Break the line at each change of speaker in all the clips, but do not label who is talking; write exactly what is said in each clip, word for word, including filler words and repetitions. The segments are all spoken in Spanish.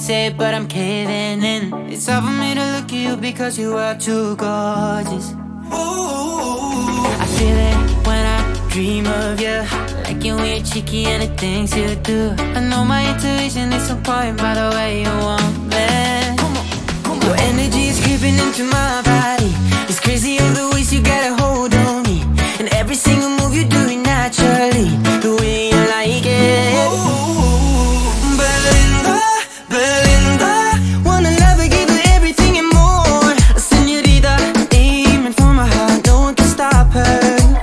say it, but I'm caving in. It's hard for me to look at you because you are too gorgeous. Ooh. I feel it when I dream of you, like you're weird, cheeky, and the things you do. I know my intuition is on point by the way you want me. Come on, come on. Your energy is creeping into my body. It's crazy all the ways you got a hold on me, and every single move you do it naturally, the way you like it. Ooh, Belinda, Belinda, wanna love her, give her everything and more. A señorita, aiming for my heart, no one can stop her.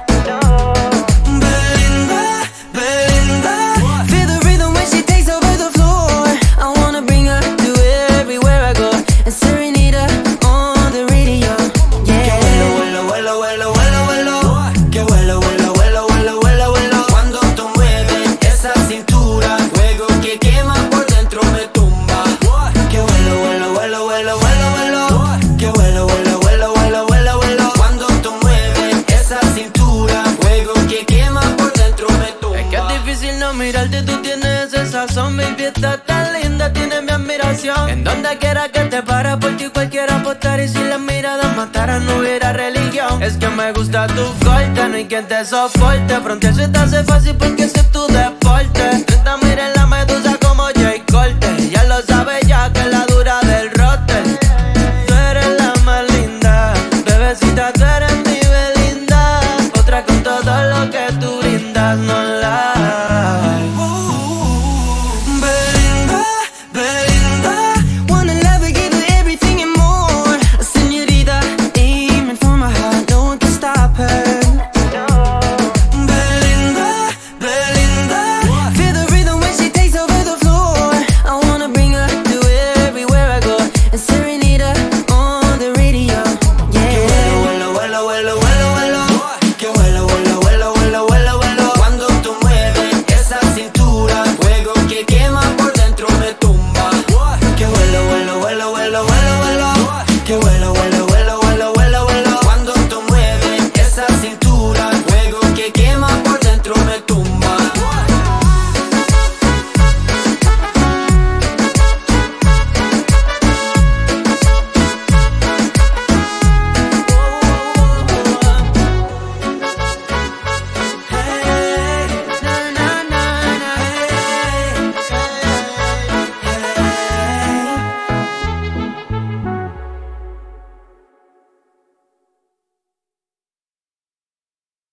Belinda, Belinda, feel the rhythm when she takes over the floor. I wanna bring her to everywhere I go and serenade her on the radio. Yeah. Vuelo, vuelo, vuelo, vuelo, vuelo, vuelo. Que vuelo, vuelo, vuelo, vuelo, vuelo, vuelo. Cuando tú mueves esa cintura, fuego que quema por dentro me tumba. Que vuelo, vuelo, vuelo, vuelo, vuelo, vuelo. Que vuelo, vuelo, vuelo, vuelo, vuelo, vuelo. Cuando tú mueves esa cintura, fuego que quema por dentro me tumba. Es que es difícil no mirarte, tú tienes esa sazón, baby, estás tan linda, tienes mi admiración. En donde quiera que te paras, por ti cualquiera apostar. Y si las miradas mataran, no hubiera religión. Es que me gusta tu corte, no hay quien te soporte. Frontear se te hace fácil porque ese es tu deporte.